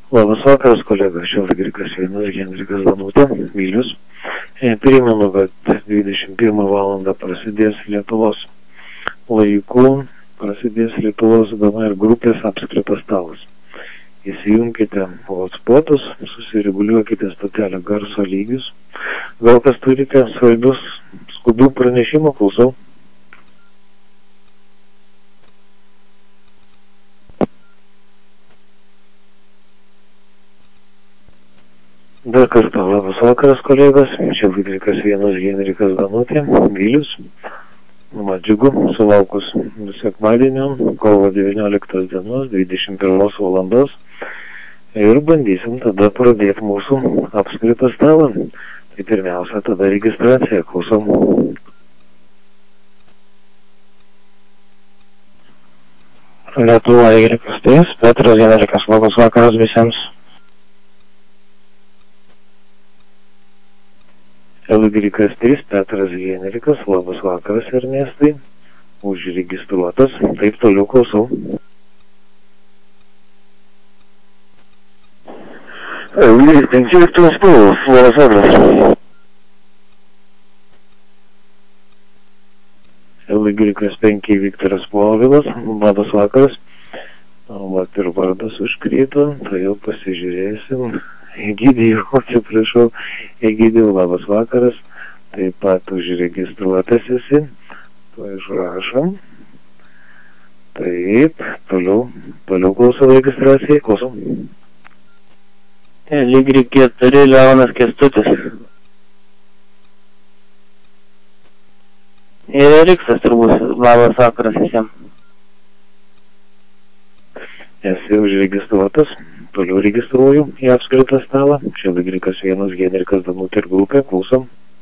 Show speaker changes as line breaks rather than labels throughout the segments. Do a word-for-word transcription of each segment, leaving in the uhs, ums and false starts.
Labas vakaras, kolegos. Čia Lagrikas vienas, Henrikas Danutė, Vilius. Primenu, kad dvidešimt pirmą valandą prasidės Lietuvos laikų, prasidės Lietuvos D N R grupės apskritas stalas. Įsijunkite hotspotus, susireguliuokite stotelę garso lygius. Gal kas turite svarbius skubių pranešimų, klausau. Dar kartą labas vakaras, kolegos. Čia Lagrikas vienas, Henrikas Danutė, Vilius. Man džiugu, sulaukus sekmadienio, kovo devynioliktos dienos, dvidešimt pirmos valandos. Ir bandysim tada pradėti mūsų apskritą stalą. Tai pirmiausia, tada registracija, klausom. Lietuva Y trys, Petras Henrikas, labas vakaras visiems. Lagrikas trys, Petras Henrikas, labas vakaras Ernestai, užregistruotas, taip toliau klausau. Lagrikas penki, Viktoras Povilas, labas vakaras. Lagrikas penki, Viktoras Povilas, labas vakaras. Vat ir vardas užkrito, tai jau pasižiūrėsim. Egidijų, atsiprašau, Egidijų, labas vakaras, taip pat užregistruotas esi, to išrašom, taip, toliau, toliau klausau registracijai, klausom.
Lygri keturi, Leonas Kęstutis. Ir Eriksas turbūt, labas vakaras visiems.
Esi užregistruotas. Toliau registruoju į apskritą stalą. Čia Lagrikas vienas, Henrikas Danutė ir grupė. Klausom.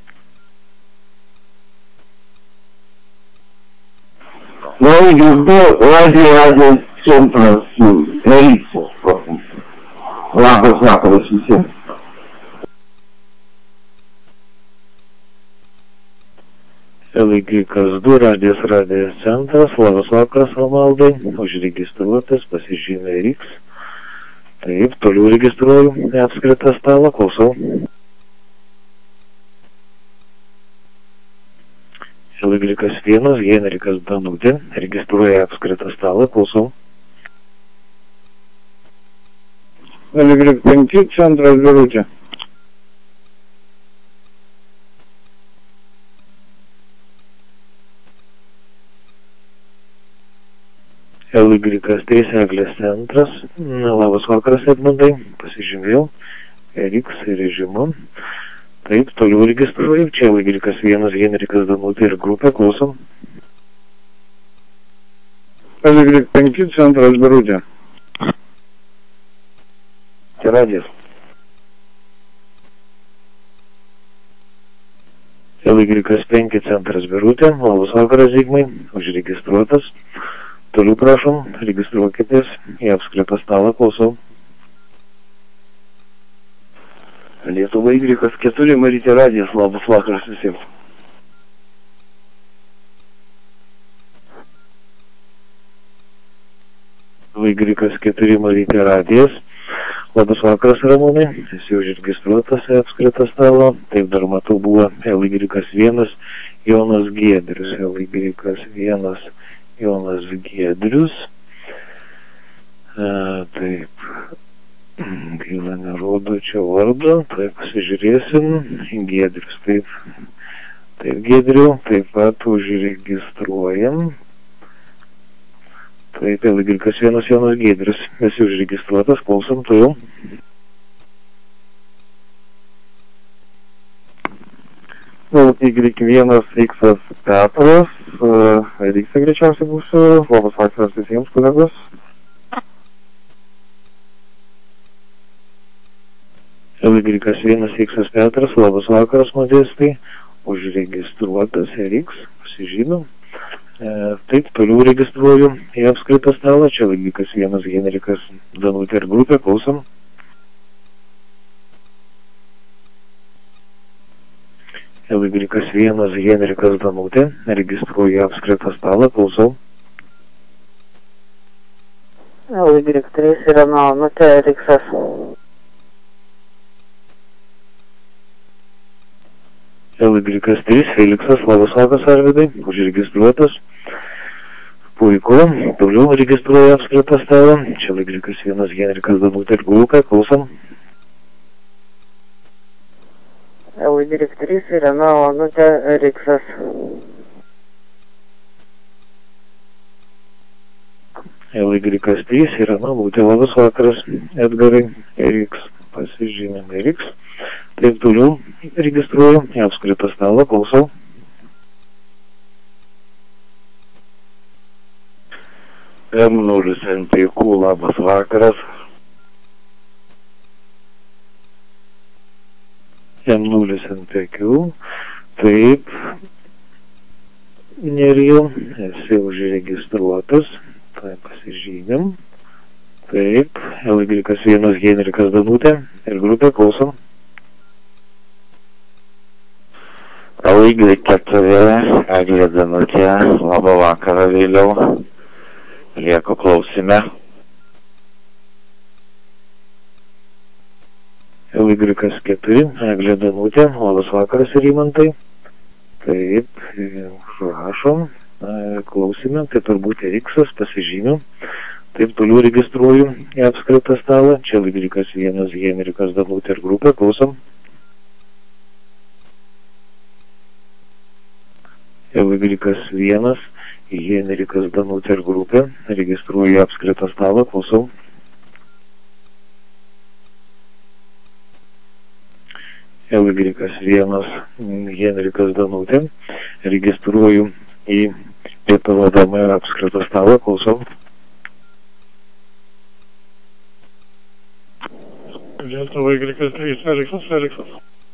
Lagrikas du, Radio Radio centras Eriksas. Labas vakaras visiems.
Lagrikas du, Radijas Radijas centras. Labas vakaras, Romaldai. Užregistruotas, pasižymė Riks. Taip, toliau registruoju į apskritą stalą, klausau. Lagrikas vienas, Henrikas Danutė, registruoja apskritą stalą, klausau.
Lagrikas penki, centras Birutė.
Lagrikas trys, Eglės centras. Labas vakaras, Edmundai. Pasižymėjau. Eriks režimu. Taip, toliau registruoju. Čia Lagrikas vienas, Henrikas Danutė ir grupė. Klausom.
Lagrikas penki, centras Birutė.
Čia Radijas. Lagrikas penki, centras Birutė. Labas vakaras, Zigmai. Užregistruotas. Toliau prašom, registruokitės į apskritą stalą, klausau.
Lietuva Y keturi, Marytė Radijas, labas vakaras visiems.
Y keturi, Marytė Radijas, labas vakaras, Ramūnai, esi užregistruotas į apskritą stalą. Taip dar matau buvo Y vienas, Jonas Giedrius, Y vienas. Jonas Giedrius. E, taip. Gaila nerodo čia vardo. Taip, pasižiūrėsim. Giedrius, taip. Taip, Giedriu. Taip pat užregistruojam. Taip, Lagrikas vienas, Jonas Giedrius. Esi užregistruotas, klausom, tu jau.
Y vienas, Riksas Petras. Riksas greičiausiai būsiu. Labas vakaras visiems, kolegos.
Lagrikas vienas, Riksas Petras. Labas vakaras, Modestai. Užregistruotas Riks. Pasižymim. E, taip, toliau registruoju į apskritą stalą. Čia Lagrikas vienas, Henrikas Danutė ir grupė. Klausom. Lagrikas vienas, Henrikas Danutė, registruoju apskritą stalą, klausau.
L Y trys Irena Onutė Riksas.
L Y trys Feliksas, labas vakaras Arvydai, užregistruotas. Puiku, toliau registruoju apskritą stalą. Čia L Y vienas Henrikas Danutė ir Gulka, klausom.
L Y trys Irena Onutė Riksas.
L Y trys Irena Onutė, labas vakaras Edgarai, Riks, pasižymėme Riks. Taip toliau registruoju apskritą stalą, klausau.
M nulis N P Q, labas vakaras.
M nulis N P Q, taip, Nerijau, esi užregistruotas, tai pasižymėm. Taip, L Y vienas Henrikas Danutė ir grupė, klausom.
L Y keturi Eglė Danutė, labą vakarą vėliau. Lieku klausime.
L Y keturi Eglė Danutė, labas vakaras Rimantai. Taip, rašom, klausime, tai turbūt Riksas, pasižymiu. Taip toliau registruoju į apskritą stalą. Čia L Y vienas Henrikas Danutė ir grupė, klausom. L Y vienas Henrikas Danutė ir grupė, registruoju į apskritą stalą, klausau. L Y vienas Henrikas Danutė, registruoju į Lietuva D M R apskritą stalą, klausau. Lietuva Y trys Feliksas, Feliksas.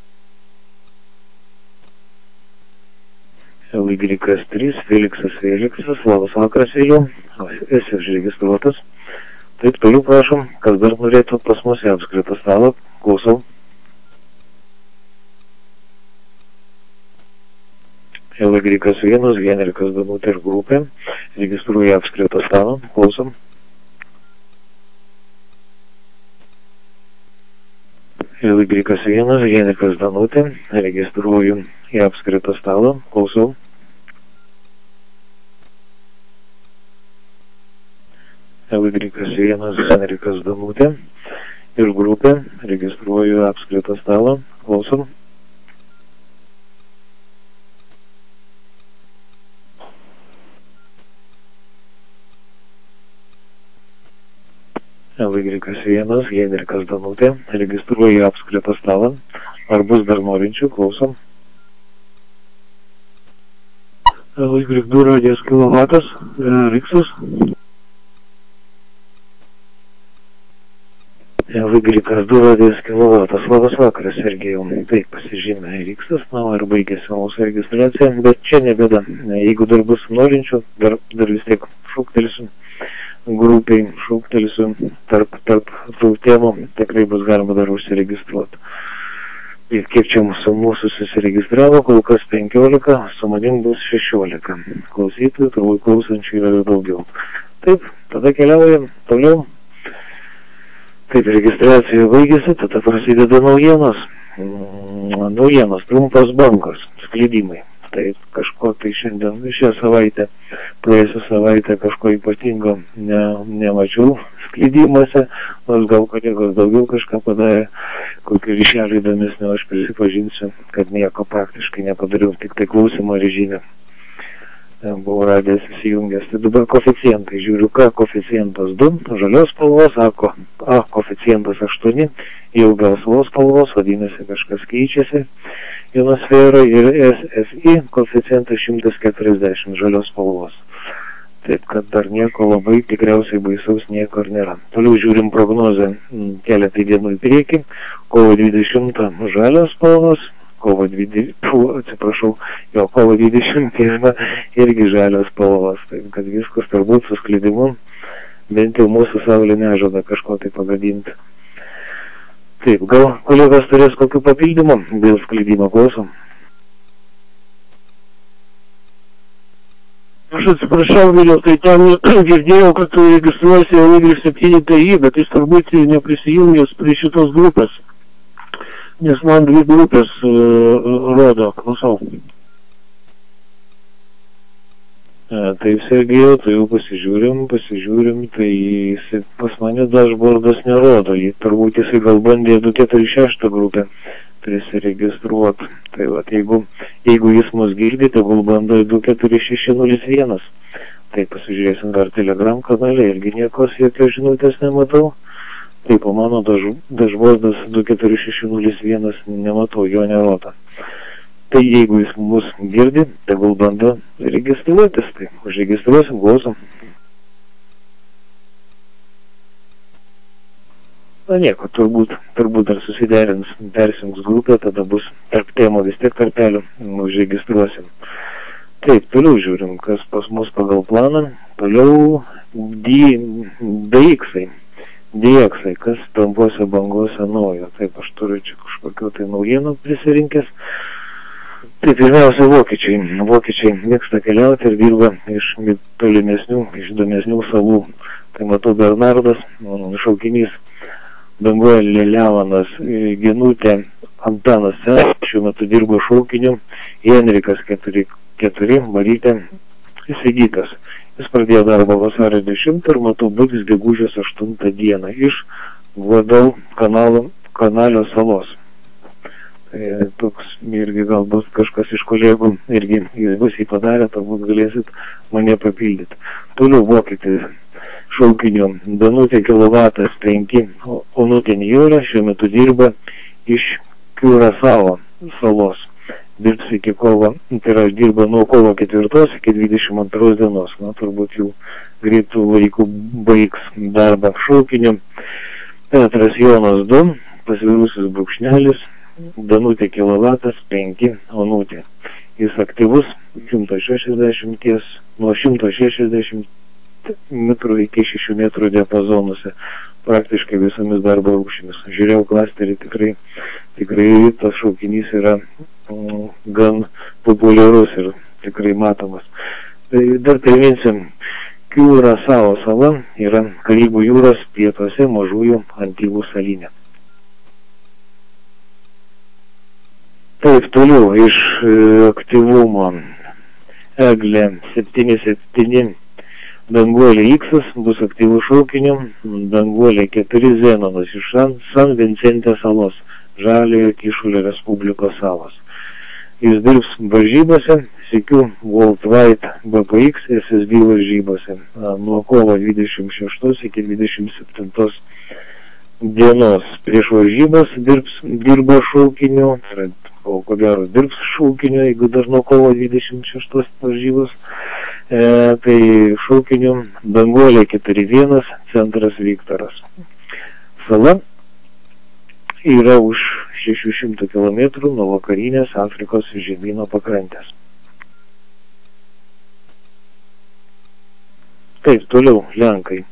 L Y trys Feliksas, Feliksas, labas vakaras vėliau, esi užregistruotas. Taip, toliau prašom, kas dar norėtų pas mus į apskritą stalą, klausau. L Y vienas Henrikas Danutė ir grupė, registruoju į apskritą stalą, klausom. L Y vienas Henrikas Danutė, registruoju į apskritą stalą, klausau. L Y vienas Henrikas Danutė ir grupė, registruoju apskritą stalą, klausom. L Y vienas Henrikas Danutė, registruoju apskritą stalą. Ar bus dar norinčių, klausom. L Y du radijas kilovatas, Riksas. L Y du radijas kilovatas, labas vakaras, Sergejau. Taip, pasižymė Riksas, na, ir baigėsi mūsų registracija, bet čia nebėda. Jeigu dar bus norinčių, dar, dar vis tiek šūktelsiu. Grupiai šūktelsiu tarp, tarp tų temų, tikrai bus galima dar užsiregistruoti. Ir kiek čia mūsų, mūsų susiregistravo, kol kas penkiolika, su manim bus šešiolika. Klausytojų, turbūt klausančių yra daugiau. Taip, tada keliaujam toliau. Taip, registracija baigėsi, tada prasideda naujienos. Naujienos, trumpas bangos, sklidimai. Tai kažko tai šiandien, šią savaitę, praėjusią savaitę kažko ypatingo ne, nemačiau sklidimuose, nors gal kolegos daugiau kažką padarė, kokį ryšelį įdomesnio, aš prisipažinsiu, kad nieko praktiškai nepadariau, tik tai klausimo režime. Buvau radęs įsijungęs. Tai dabar koeficientai, žiūriu, ką koeficientas du, žalios spalvos, A, ko, A koeficientas aštuoni, ilgasvos spalvos, vadinasi kažkas keičiasi. Ionosfera ir S S I koeficientas šimtas keturiasdešimt žalios spalvos. Taip, kad dar nieko labai tikriausiai baisaus nieko ir nėra. Toliau žiūrim prognozę keletą dienų į priekį. Kovo dvidešimtą žalios spalvos, kovo dvidešimtą, atsiprašau, jo, kovo dvidešimt pirmą irgi žalios spalvos. Taip, kad viskas turbūt su sklidimu, bent jau mūsų saulė nežada kažko tai pagadinti. Taip, gal kolegas turės kokių papildymų dėl sklidimo, klausom. Aš atsiprašau, Viliau, tai ten girdėjau, kad tu registruosi Y septyni T I, bet jis turbūt neprisijungęs prie šitos grupės. Nes man dvi grupės uh, rodo, klausau. E, tai Sergejau, tai jau pasižiūrim, pasižiūrim, tai jis pas mane dashboardas nerodo. Jį turbūt jisai gal bandė du keturi šeši grupę prisiregistruoti. Tai va, jeigu, jeigu jis mus girdi, tegul bando du keturi šeši nulis vienas. Tai pasižiūrėsim dar Telegram kanale, irgi niekos jokios žinutės nematau. Taip, o mano dashboardas du keturi šeši nulis vienas nematau, jo nerodo. Tai jeigu jis mus girdi, tegul bando registruotis, tai užregistruosim, klausom. Na nieko, turbūt, turbūt dar susiderins, persijungs grupė, tada bus tarp temų vis tiek tarpelių, užregistruosim. Taip, toliau žiūrim, kas pas mus pagal planą. Toliau D X-ai, D X-ai, kas trumpuose bangose naujo. Taip, aš turiu čia kažkokiu tai naujienų prisirinkęs. Tai pirmiausia vokiečiai. Vokiečiai mėgsta keliauti ir dirba iš tolimesnių, iš įdomesnių salų. Tai matau Bernardas, šaukinys, Danguolė, Leonas, Genutė, Antanas, šiuo metu dirba šaukiniu, Henrikas keturi keturi, Marytė, Sigitas. Jis pradėjo darbą vasario dešimtą ir matau baigs gegužės aštuntą dieną iš Guadal kanalo, kanalio salos. Tai toks irgi galbūt kažkas iš kolegų irgi bus jį padarę, turbūt galėsit mane papildyti. Toliau vokietis šaukinio Danutė kilovatas penki, Onutė Nijolė šiuo metu dirba iš Kiurasao salos. Dirbs iki kovo, tai yra dirba nuo kovo ketvirtos iki dvidešimt antros dienos. Na, turbūt jau greitų laikų baigs darbą šaukinio. Petras Jonas du, pasvirusis brūkšnelis, Danutė kilovatas penki, Onutė. Jis aktyvus šimto šešiasdešimt, nuo šimto šešiasdešimt metrų iki šešių metrų diapazonuose, praktiškai visomis darbo rūšimis. Žiūrėjau klasterį, tikrai, tikrai tas šaukinys yra mm, gan populiarus ir tikrai matomas. Tai dar priminsim, Kiurasao sala yra Karibų jūros pietuose mažųjų Antilų salyne. Taip, toliau iš e, aktyvumo Eglė septyni septyni, Danguolė X bus aktyvų šaukiniu, Danguolė keturi Zenonas iš San, San Vincente salos, Žaliojo Kyšulio Respublikos salos. Jis dirbs varžybose, sėkiu Worldwide B P X S S B varžybose nuo kovo dvidešimt šeštos iki dvidešimt septintos dienos. Prieš varžybas dirbs, dirba šaukiniu, o ko gero dirbs šaukiniu, jeigu dar nuo kovo dvidešimt šeštos varžybos. E, tai šaukiniu Danguolė keturi vienas, centras Viktoras. Sala yra už šešių šimtų kilometrų nuo vakarinės Afrikos žemyno pakrantės. Taip, toliau Lenkai.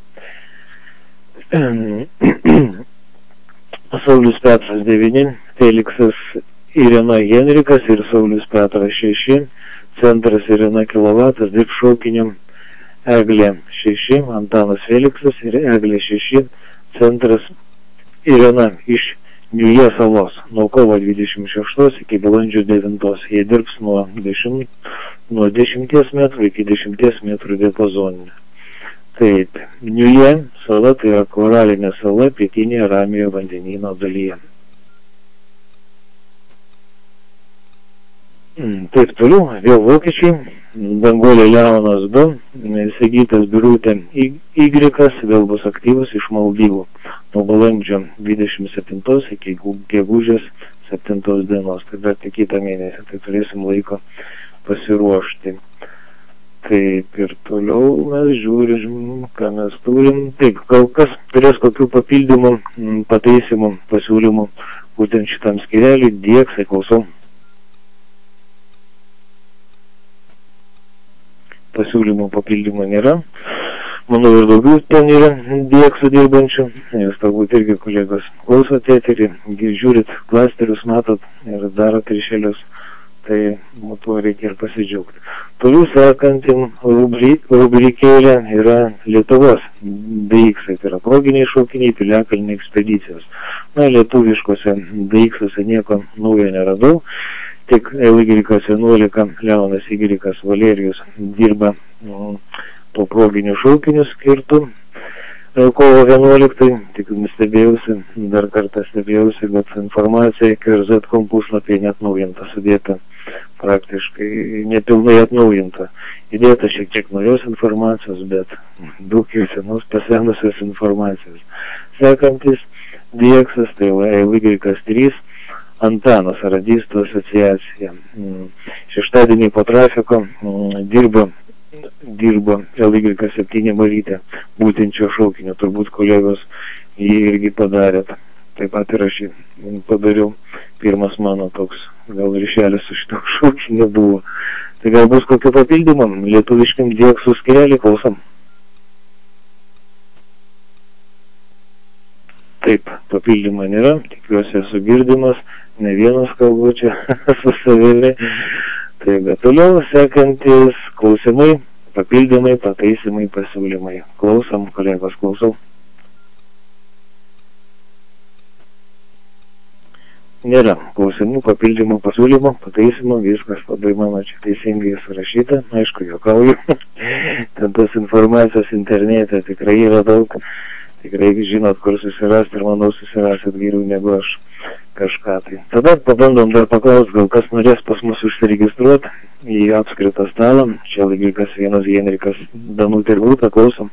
Saulius Petras devyni, Feliksas Irena Henrikas ir Saulius Petras šeši, centras Irena kilovatas, dirb šaukiniu Eglė šeši, Antanas Feliksas ir Eglė šeši, centras Irena iš Niuje salos, nuo kovo dvidešimt šeštos iki balandžio devintos. Jie dirbs nuo dešimt, nuo dešimties metrų iki dešimties metrų diapazoninė. Taip, Niuje sala tai yra koralinė sala pietinėje Ramiojo vandenyno dalyje. Taip, toliau, vėl vokiečiai, Danguolė Leonas du, Sigitas Birutė Y, vėl bus aktyvus iš Maldyvų, nuo balandžio dvidešimt septintos iki gegužės septintos dienos, tai dar tik kitą mėnesį, tai turėsim laiko pasiruošti. Taip, ir toliau mes žiūrim, ką mes turim. Taip, gal kas turės kokių papildymų, pataisimų, pasiūlymų, būtent šitam skyreliui, D X-ai, klausau. Pasiūlymų papildymų nėra. Manau, ir daugiau ten yra D X-ų dirbančių. Jūs turbūt irgi kolegos klausote eterį, žiūrit klasterius, matot ir darot ryšelius. tai tuo reikia ir pasidžiaugti. Toliau sekantim rubrik, rubrikėlė yra Lietuvos D X, tai yra proginiai šaukiniai, piliakalniai ekspedicijos. Na, lietuviškose D X-ose nieko naujo neradau, tik L Y vienuolika, Leonas Y. Valerijus dirba mm, to proginių šaukinių skirtų kovo vienuoliktai, tik nustebėjausi, dar kartą stebėjausi, bet informacija K R Z taškas com puslapyje net naujinta, sudėta praktiškai nepilnai atnaujinta. Įdėta šiek tiek naujos informacijos, bet daug ir senos pasenusios informacijos. Sekantis D X, tai L Y trys, Antanas, Radistų asociacija. Šeštadienį po trafiko dirba dirbo L Y septyni Marytė, būtent šio šaukinio, turbūt kolegos jį irgi padarėt. Taip pat ir aš jį padariau, pirmas mano toks, gal ryšelis su šito šaukiniu buvo. Tai gal bus kokio papildymo, lietuviškim D X skirelį, klausom. Taip, papildymo nėra, tikiuosi esu girdimas, ne vienas kalbu čia su savimi. Tai bet toliau sekantis klausimai, papildymai, pataisimai, pasiūlymai. Klausom, kolegos, klausau. Nėra klausimų, papildymų, pasiūlymų, pataisimų, viskas labai mano čia teisingai surašyta, aišku, juokauju. Ten tos informacijos internete tikrai yra daug, tikrai žinot, kur susirasti ir manau susirasit geriau negu aš kažką tai. Tada pabandom dar paklausti, gal kas norės pas mus užsiregistruoti į apskritą stalą. Čia lygikas vienas Henrikas Danutė ir Rūta, klausom.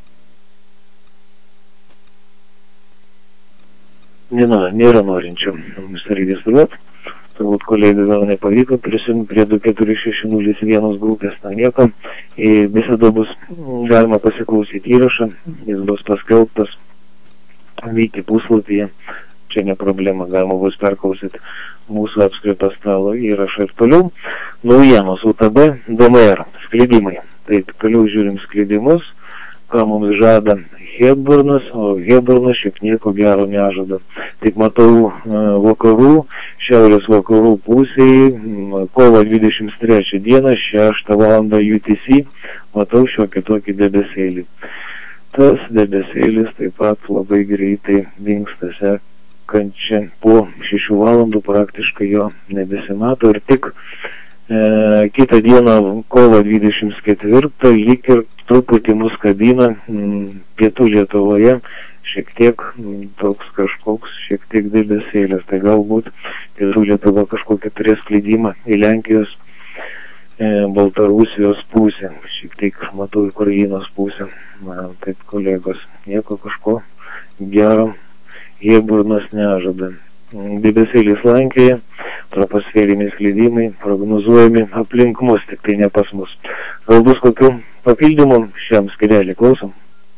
Nėra, nėra norinčių užsiregistruoti. Turbūt kolegai gal nepavyko prisijungti prie du keturi šeši nulis vienas grupės, na nieko. Ir visada bus galima pasiklausyti įrašą, jis bus paskelbtas Vyti puslapyje. Čia ne problema, galima bus perklausyti mūsų apskrito stalo įrašą ir toliau. Naujienos U T B, D M R, sklidimai. Taip, toliau žiūrim sklidimus, ką mums žada Hedburnas, o Hedburnas šiek nieko gero nežada. Taip matau vakarų, šiaurės vakarų pusėje, kovo dvidešimt trečią dieną, šeštą valandą U T C, matau šiokį tokį debesėlį. Tas debesėlis taip pat labai greitai dingsta, sekančią po šešių valandų praktiškai jo nebesimato ir tik e, kitą dieną kovo dvidešimt ketvirtą lyg ir truputį mus kabina m, pietų Lietuvoje, šiek tiek m, toks kažkoks, šiek tiek debesėlis, tai galbūt pietų Lietuva kažkokią turės sklidimą į Lenkijos, e, Baltarusijos pusę, šiek tiek matau Ukrainos pusę. Na, taip, kolegos, nieko kažko gero Hedburnas nežada. Debesėlis Lenkijoje, troposferiniai sklidimai prognozuojami aplink mus, tik tai ne pas mus. Gal bus kokių papildymų šiam skirelį, klausom.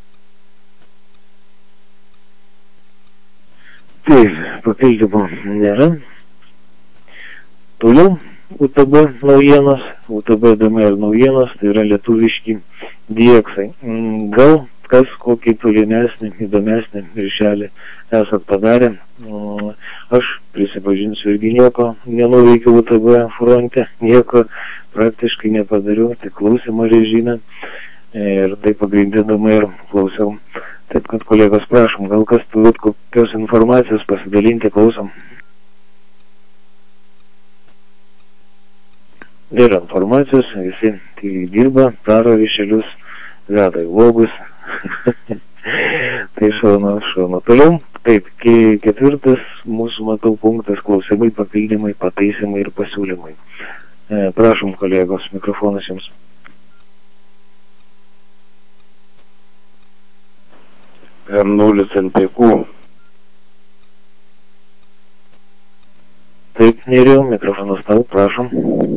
Taip, papildymų nėra. Toliau U T B naujienos, U T B D M R naujienos, tai yra lietuviški D X-ai. Gal kas kokį tolimesnį, įdomesnį ryšelį esat padarę. Aš prisipažinsiu irgi nieko nenuveikiau U T B fronte, nieko praktiškai nepadariau, tik klausimo režime ir tai pagrindinama ir klausiau. Taip kad kolegos prašom, gal kas turit kokios informacijos pasidalinti, klausom. Yra informacijos, visi tyliai dirba, daro ryšelius, veda į logus. Tai šaunu, šaunu. Toliau, taip, ketvirtas mūsų matau punktas, klausimai, papildymai, pataisimai ir pasiūlymai. E, prašom, kolegos, mikrofonas jums.
M nulis N P Q.
Taip, Neriau, mikrofonas tau, prašom.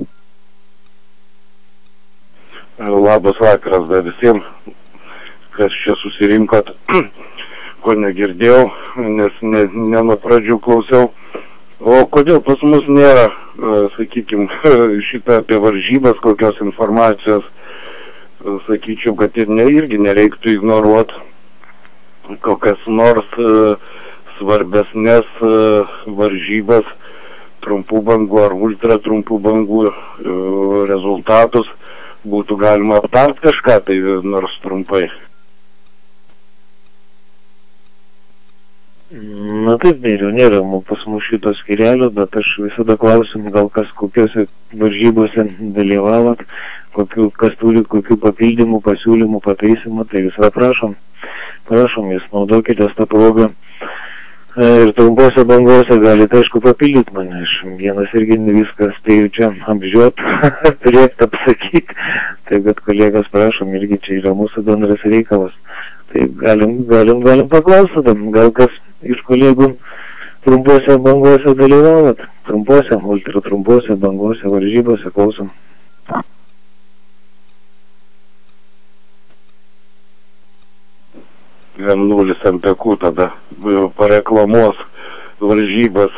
Labas vakaras dar visiems, kas čia susirinkot, ko negirdėjau, nes ne, ne nuo pradžių klausiau. O kodėl pas mus nėra, sakykime, šitą apie varžybas, kokios informacijos, sakyčiau, kad ir ne, irgi nereiktų ignoruoti kokias nors svarbesnės varžybas, trumpų bangų ar ultra trumpų bangų rezultatus, būtų galima aptart kažką, tai nors trumpai.
Na taip, nėra, nėra pas mus šito skirelio, bet aš visada klausim, gal kas kokiuose varžybose dalyvavot, kokiu, kas turi kokių papildymų, pasiūlymų, pataisimų, tai visada prašom. Prašom, jūs naudokitės tą progą. Ir trumpose bangose galite, aišku, papildyti mane. Aš vienas irgi viską spėjau čia apžiūrėt, turėti apsakyti. Tai kad kolegas prašom, irgi čia yra mūsų bendras reikalas. Tai galim, galim, galim paklausyti, gal kas iš kolegų trumpose bangose dalyvavot. Trumpose, ultra trumpose bangose, varžybose, klausom.
vienas nulis ant pekų tada pareklamos varžybas.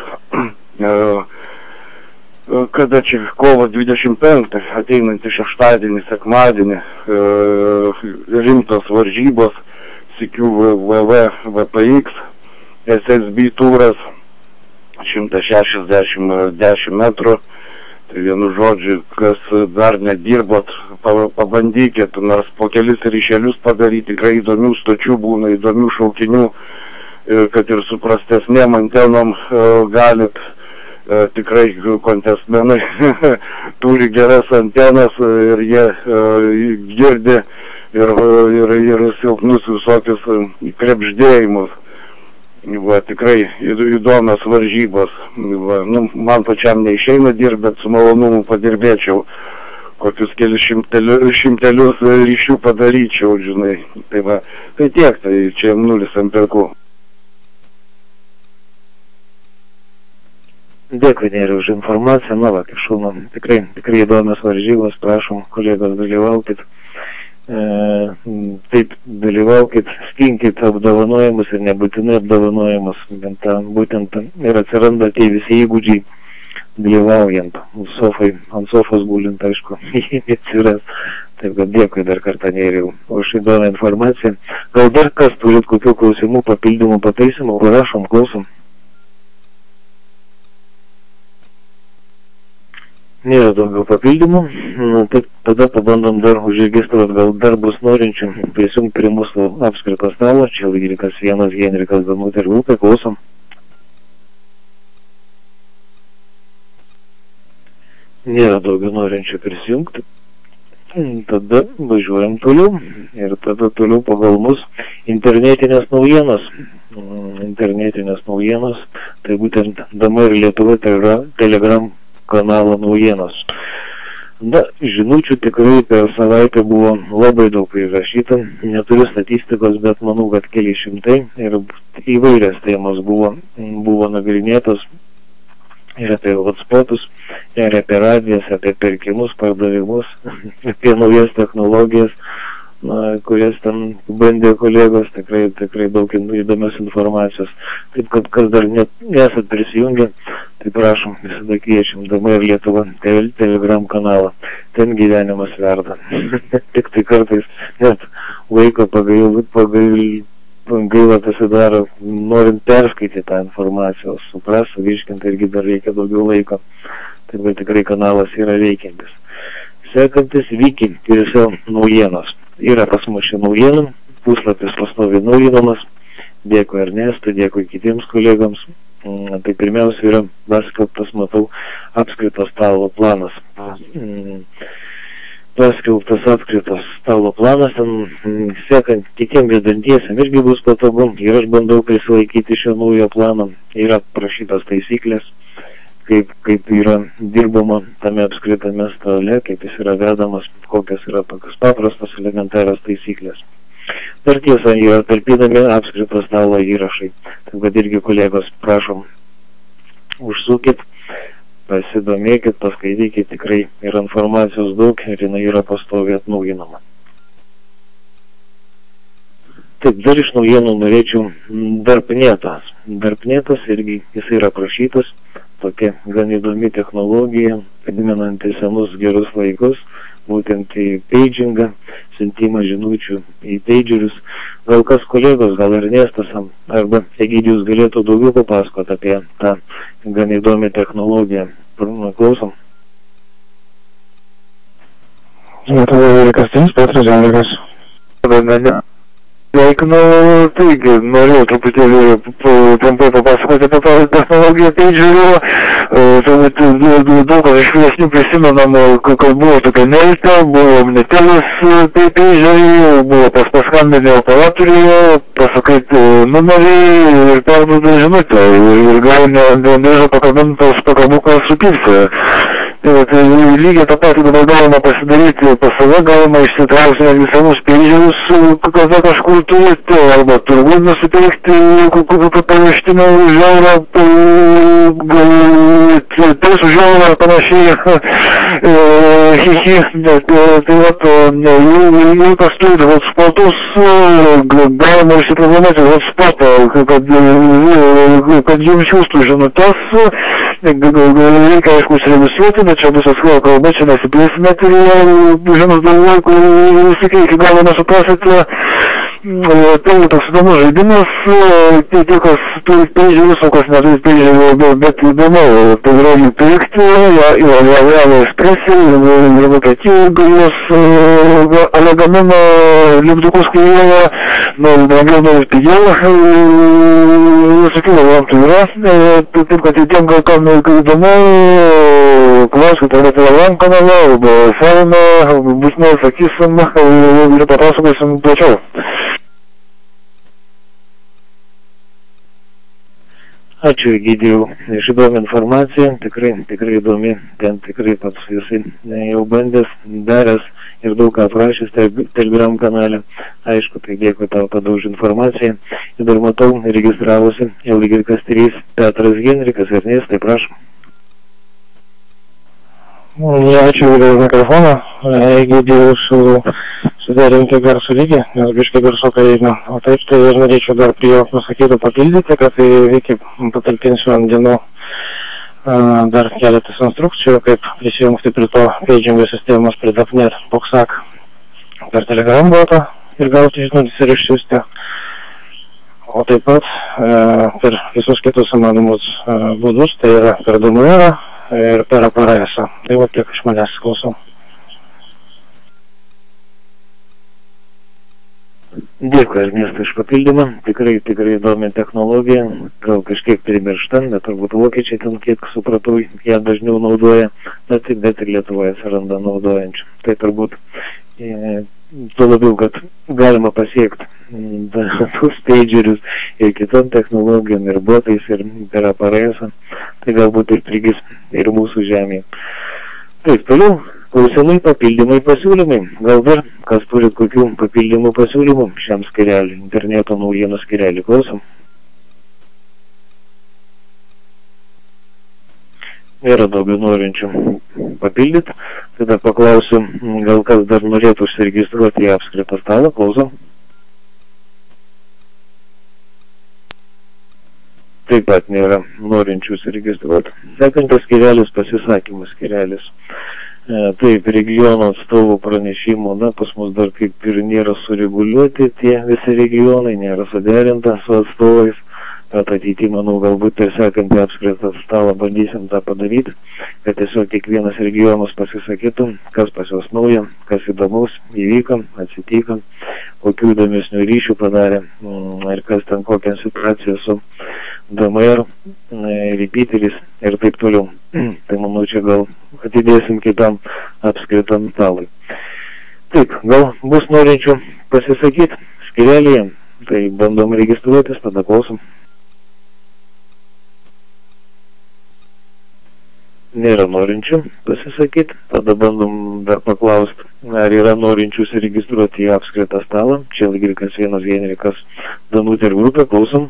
Kada čia kovo dvidešimt penktą, ateinantį šeštadienį, sekmadienį, rimtos varžybos, sykių V V, V P X, S S B turas, šimtas šešiasdešimt metrų. Tai vienu žodžiu, kas dar nedirbot, pabandykit, nors po kelis ryšelius padaryti, tikrai įdomių stočių būna, įdomių šaukinių, kad ir su prastesnėm antenom galit, tikrai kontestmenai turi geras antenas ir jie girdi ir, ir, ir silpnus visokius krebždėjimus. Va, tikrai įdomios varžybos. Va, nu, man pačiam neišeina dirbti, bet su malonumu padirbėčiau. Kokius kelius šimtelius, šimtelius ryšių padaryčiau, žinai. Tai va, tai tiek, tai čia nulis ant pekų.
Dėkui, Nėriau, už informaciją. Na, va, kaip šaunu, tikrai, tikrai įdomios varžybos, prašom, kolegos, dalyvaukit. E, taip, dalyvaukit, skinkit apdovanojimus ir nebūtinai apdovanojimus, bent tam, būtent ir atsiranda tie visi įgūdžiai dalyvaujant, sofai, ant sofos gulint, aišku, atsiras. Taip, kad dėkui dar kartą, Nėriau, už įdomią informaciją. Gal dar kas turit kokių klausimų, papildymų, pataisimų, prašom, klausom. Nėra daugiau papildymų, na, taip, tada pabandom dar užregistruoti, gal dar bus norinčių prisijungti prie mūsų apskrito stalo, čia Lygrikas vienas, Henrikas Danutė ir Lūpė, klausom. Nėra daugiau norinčių prisijungti, tada važiuojam toliau ir tada toliau pagal mus internetinės naujienos, internetinės naujienos, tai būtent D M ir Lietuva tai yra Telegram kanalo naujienos. Na, žinučių tikrai per savaitę buvo labai daug prirašyta, neturiu statistikos, bet manau, kad keli šimtai ir įvairias temos buvo, buvo nagrinėtos ir apie hotspotus, ir apie radijas, apie pirkimus, pardavimus, apie naujas technologijas, na, kurias ten bandė kolegos, tikrai, tikrai daug įdomios informacijos. Taip, kad kas dar net nesat prisijungę, tai prašom, visada kviečiam D M ir Lietuva Telegram kanalą. Ten gyvenimas verda. Tik tai kartais net laiko pagailų, pagailų, gaila pasidaro, norint perskaityti tą informaciją, supras, suvirškinti irgi dar reikia daugiau laiko. Taip, kad tikrai kanalas yra veikiantis. Sekantis Viki ir sel naujienos. Yra pas mus šį naujieną, puslapis pastovi naujinamas. Dėkui Ernestui, dėkui kitiems kolegams. Tai pirmiausia yra paskelbtas, matau, apskrito stalo planas. Paskelbtas apskritos stalo planas, ten sekant kitiems vedantiesiam irgi bus patogu. Ir aš bandau prisilaikyti šio naujo plano. Yra prašytos taisyklės, kaip, kaip yra dirbama tame apskritame stale, kaip jis yra vedamas, kokios yra tokios paprastos elementarios taisyklės. Dar tiesa, yra talpinami apskrito stalo įrašai. Taip kad irgi kolegos, prašom, užsukit, pasidomėkit, paskaitykit, tikrai yra informacijos daug ir jinai yra pastoviai atnaujinama. Taip, dar iš naujienų norėčiau Darpnetas. Darpnetas irgi jis yra prašytas, tokia gan įdomi technologija, primenanti senus gerus laikus, būtent į pagingą, siuntimą žinučių į pagerius. Gal kas kolegos, gal Ernestas arba Egidijus galėtų daugiau papasakoti apie tą gan įdomią technologiją. Klausom.
Lietuvoje Kastinis Petras Ženlikas. Sveikinu, taigi, norėjau truputėlį trumpai papasakoti apie tą technologiją pagerių. Turbūt daug kas iš vyresnių prisimenam, kad buvo tokia Nelta, buvo Omnitelis pageriai, buvo pas paskambinę operatoriuje, pasakai numerį ir perduoda žinutę ir gauni nežinau pakabintas pakabukas su pilse. Tai lygiai tą patį dabar galima pasidaryti pas save, galima išsitraukti netgi savus pagerius, kada kažkur turite, arba turbūt nusipirkti kokią pavežtinę žiaurą, teisų žiaurą ar panašiai, hihi, tai vat, jeigu kas turi hotspotus, galima išsiprogramuoti hotspotą, kad jums siųstų žinutes, reikia aišku užsiregistruoti, bet čia bus atskira kalba, čia nesiplėsime, tai žinus daug laiko visi iki galo nesuprasite. Tai toks įdomus žaidimas, tai tie, kas turi pagerius, o kas neturi pagerių, bet įdomu, tai yra jų pirkti, yra Realo Expressai, ir Vokietijų galios alegamino lipdukus kainuoja, nors brangiau, nors pigiau, visokių variantų yra, taip kad tiem gal kam įdomu, klauskite arba Telegram kanale, arba forume, būtinai sakysim ir papasakosim plačiau.
Ačiū Egidijau, iš įdomi informacija, tikrai, tikrai įdomi, ten tikrai pats jisai jau bandęs, daręs ir daug ką aprašęs Telegram kanale. Aišku, tai dėkui tau tada už informaciją. Ir dar matau, registravosi L Y trys Petras Henrikas, Ernestai, prašom.
Ačiū už mikrofoną, Egidijau suderinti garsų lygį, nes biškai garsukai eina. O taip, tai ir norėčiau dar prie jo pasakyti papildyti, kad tai iki patalpinsiu ant dienų dar keletas instrukcijų, kaip prisijungti prie to pagingo sistemos prie dot net Boxak per Telegram botą ir gauti žinutės ir išsiųsti. O taip pat per visus kitus įmanomus būdus, tai yra per D M R ir per A P R S. Tai va tiek iš manęs klausau.
Dėkui, Ernestai, iš papildymą. Tikrai, tikrai įdomi technologija. Gal kažkiek primiršta, bet turbūt vokiečiai ten, kiek supratau, ją dažniau naudoja, bet, bet ir Lietuvoje atsiranda naudojančių. Tai turbūt e, tuo labiau, kad galima pasiekti tuos pagerius ir kitom technologijom, ir botais, ir per A P R S. Tai galbūt ir prigis ir mūsų žemėje. Taip, toliau. Klausimai, papildymai, pasiūlymai. Gal dar, kas turit kokių papildymų pasiūlymų šiam skyreliui, interneto naujienų skyreliui, klausom. Nėra daugiau norinčių papildyti, tada paklausiu, gal kas dar norėtų užsiregistruoti į apskritą stalą, klausom. Taip pat nėra norinčių užsiregistruoti. Sekantas skyrelis, pasisakymų skyrelis. Taip, regiono atstovų pranešimų, na, pas mus dar kaip ir nėra sureguliuoti tie visi regionai, nėra suderinta su atstovais, bet ateityje, manau, galbūt per sekantį apskritą stalą bandysim tą padaryti, kad tiesiog kiekvienas regionas pasisakytų, kas pas juos nauja, kas įdomaus įvyko, atsitiko, kokių įdomesnių ryšių padarė ir kas ten kokią situaciją su D M R, repeateris ir taip toliau. Tai manau, čia gal atidėsim kitam apskritam stalui. Taip, gal bus norinčių pasisakyti skyrelyje, tai bandom registruotis, tada klausom. Nėra norinčių pasisakyti, tada bandom dar paklausti, ar yra norinčių užsiregistruoti į apskritą stalą. Čia Lygrikas vienas Henrikas Danutė ir grupė, klausom.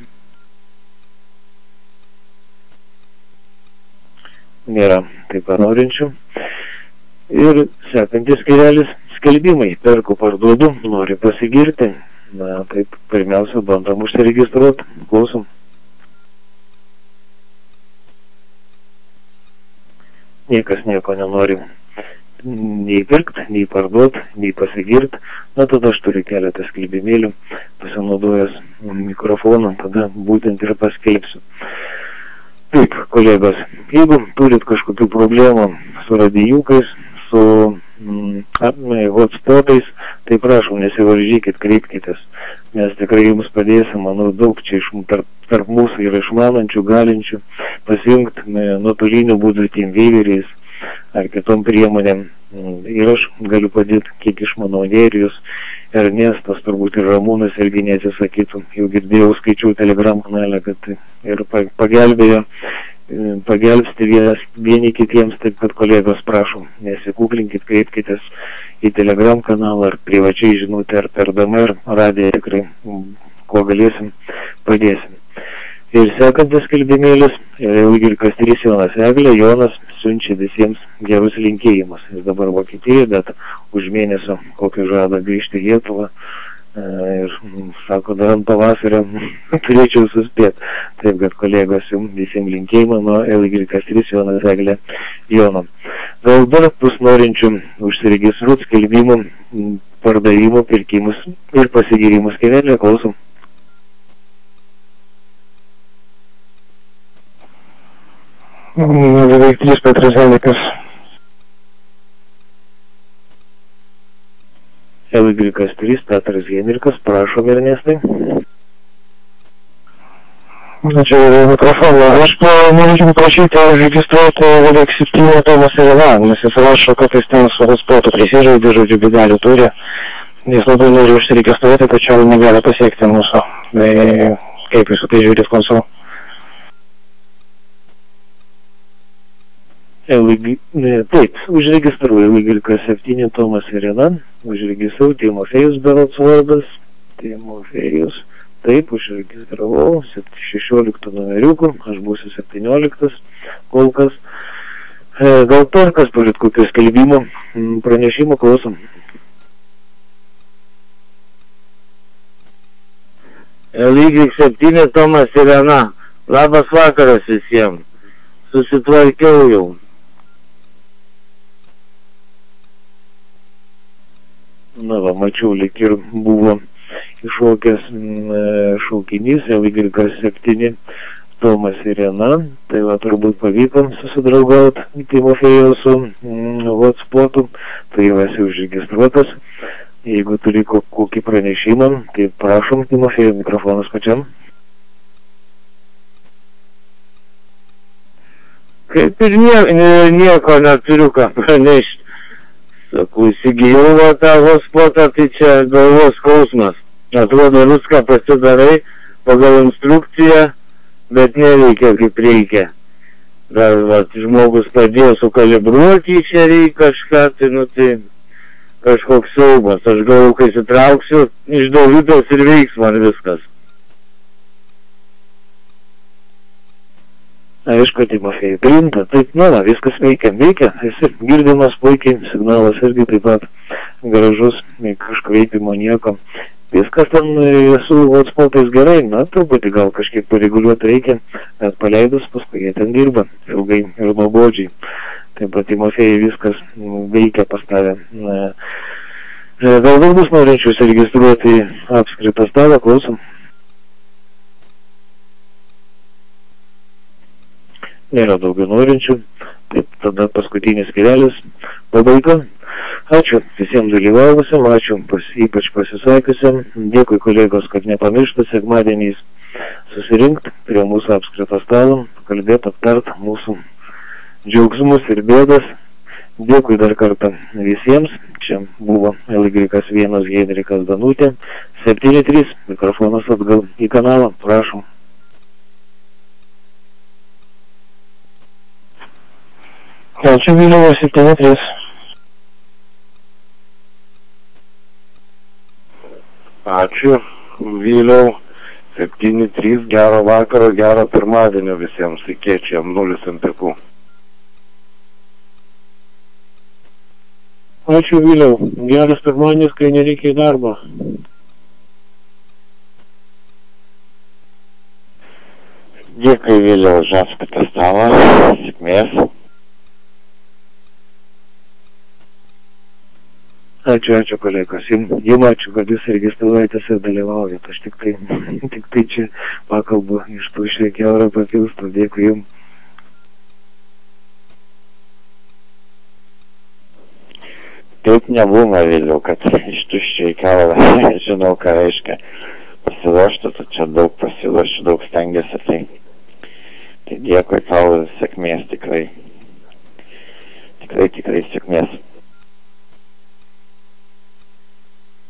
Nėra taip pat norinčių. Ir sekantis skyrelis, skelbimai, perku, parduodu, nori pasigirti. Na, taip, pirmiausia, bandom užsiregistruoti, klausom. Niekas nieko nenori nei pirkti, nei parduoti, nei pasigirti. Na, tada aš turiu keletą skelbimėlių, pasinaudojęs mikrofoną, tada būtent ir paskelbsiu. Taip, kolegos, jeigu turit kažkokių problemų su radijukais, su mm, hotspotais, tai prašom, nesivaržykit, kreipkitės. Mes tikrai jums padėsim, manau, daug čia iš, tarp, tarp mūsų yra išmanančių, galinčių pasijungti nuotoliniu būdu TeamVieveriais ar kitom priemonėm. Ir aš galiu padėti, kiek išmanau, Nerijus, Ernestas, turbūt ir Ramūnas irgi neatsisakytų. Jau girdėjau, skaičiau Telegram kanalę, kad ir pagelbėjo, pagelbsti vienas, vieni kitiems, taip kad kolegos, prašom, nesikūklinkit, kreipkitės į Telegram kanalą ar privačiai žinutę ar per D M R radiją, tikrai, ko galėsim, padėsim. Ir sekantis skelbimėlis, Ilgirkas trys Jonas Eglė, Jonas siunčia visiems gerus linkėjimus. Jis dabar Vokietijoje, bet už mėnesio kokį žada grįžti į Lietuvą. Ir sako, dar ant pavasario turėčiau suspėti. Taip, kad kolegos jums visiems linkėjimą nuo Ilgirkas trys Jonas Eglė Jono. Gal dar bus norinčių užsiregistruoti skelbimų, pardavimų, pirkimus ir pasigyrimus kelielį, klausom.
Beveik trys Petras Henikas.
Ilgirkas trys Petras Henikas, prašom, Ernestai.
Čia mikrofoną. Aš norėčiau paprašyti registruoti Beveik septyni Tomas Irina, nes jis rašo, kad jis ten su hotspotu prisižaidė, žodžiu, bidelių turi. Jis labai nori užsiregistruoti, tačiau negali pasiekti mūsų. Tai kaip jūs tai žiūrėt, klausau?
Elgi, taip, užregistruoju Ilgirkas septyni Tomas Irina, užregistruoju Timofėjus berods vardas, Timofėjus, taip, užregistravau šešioliktų numeriukų, aš būsiu septynioliktas kol kas. E, gal tarkas turit kokių skelbimų, pranešimų, klausom.
Ilgirkas septyni Tomas Irina, labas vakaras visiems, susitvarkiau jau.
Na va, mačiau, lyg ir buvo iššokęs šaukinys, Ilgirkas septyni Tomas Irina, tai va turbūt pavyko susidraugauti Timofėjų su mm, hotspotu, tai jau esi užregistruotas. Jeigu turi kokį pranešimą, tai prašom, Timofėjų, mikrofonas pačiam.
Kaip ir nie, nieko neturiu ką pranešti. Sakau, įsigijau tą hospotą, tai čia galvos skausmas. Atrodo, viską pasidarai pagal instrukciją, bet neveikia kaip reikia. Dar va, žmogus padėjo sukalibruoti, čia reikia kažką, tai nu tai kažkoks siaubas. Aš galvoju, kai sitrauksiu, iš Dovydos ir veiks man viskas.
Aišku, Timofėjai, priimta, taip, na, viskas veikia, veikia, esi girdimas puikiai, signalas irgi taip pat gražus, kažkreipimo nieko. Viskas ten su hotspotais gerai, na, truputį gal kažkiek pareguliuoti reikia, bet paleidus paskui jie ten dirba, ilgai ir nuobodžiai. Taip pat Timofėjai viskas veikia pas tave. Gal bus norinčių įsiregistruoti apskritą stalą, klausom. Nėra daugiau norinčių, taip tada paskutinis skyrelis, pabaiga. Ačiū visiems dalyvavusiam, ačiū pas, ypač pasisakiusiam, dėkui kolegos, kad nepamirštų sekmadieniais susirinkti prie mūsų apskrito stalo, kalbėti, aptart mūsų džiaugsmus ir bėdas. Dėkui dar kartą visiems, čia buvo Ilgirkas vienas Henrikas Danutė, septyni trys, mikrofonas atgal į kanalą, prašom.
Ačiū Viliau, septyni trys.
Ačiū Viliau, septyni trys, gero vakaro, gero pirmadienio visiems, įkiečiam, nulis ant pikų.
Ačiū Viliau, geras pirmadienis, kai nereikia į darbą.
Dėkui Viliau už apskritą stalą, sėkmės.
Ačiū, ačiū kolegos. Jums, jums ačiū, kad jūs registruojatės ir dalyvaujate. Aš tik tai, tik tai čia pakalbu iš tų šrekiaurą papilstų. Dėkui jums.
Taip nebūna vėliau, kad iš tuščio į kaulą žinau, ką reiškia pasiruošti, tu čia daug pasiruošiu, daug stengiasi, tai, tai dėkui tau ir sėkmės tikrai, tikrai, tikrai sėkmės.